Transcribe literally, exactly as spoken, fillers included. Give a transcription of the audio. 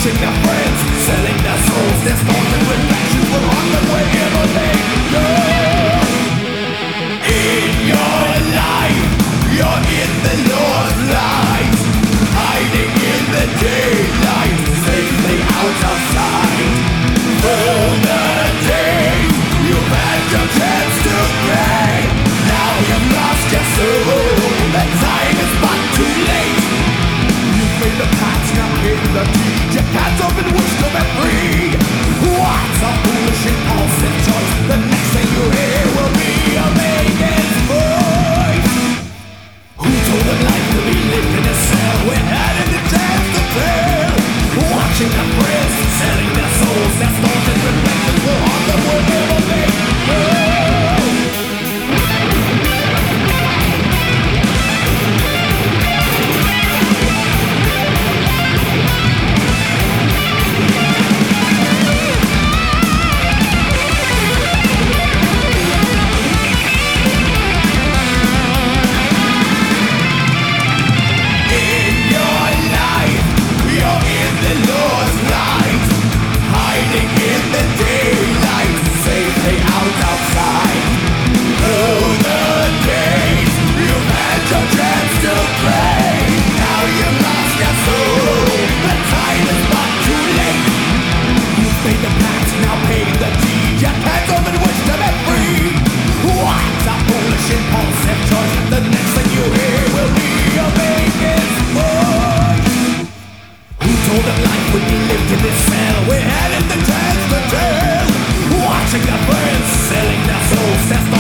Watching their friends selling their souls, their thoughts and reflections were on the way ever they go. In your life, you're in the Lord's light, hiding in the daylight, safely out of sight. For the days you've had your chance to pay, now you've lost your soul, and time is but too late. You've made the path, now in the deed, your hands up and wish to be free. What's a foolish impulsive choice? The next thing you hear will be a maid's voice. Who told them life to be lived in a cell? We're having the chance to tell. Watching their friends selling their souls, their thoughts and reflections will haunt them wherever they go. The next thing you hear will be a maid's voice. Who told them life would be lived in this cell? We're having the chance to tell. Watching their friends selling their souls, their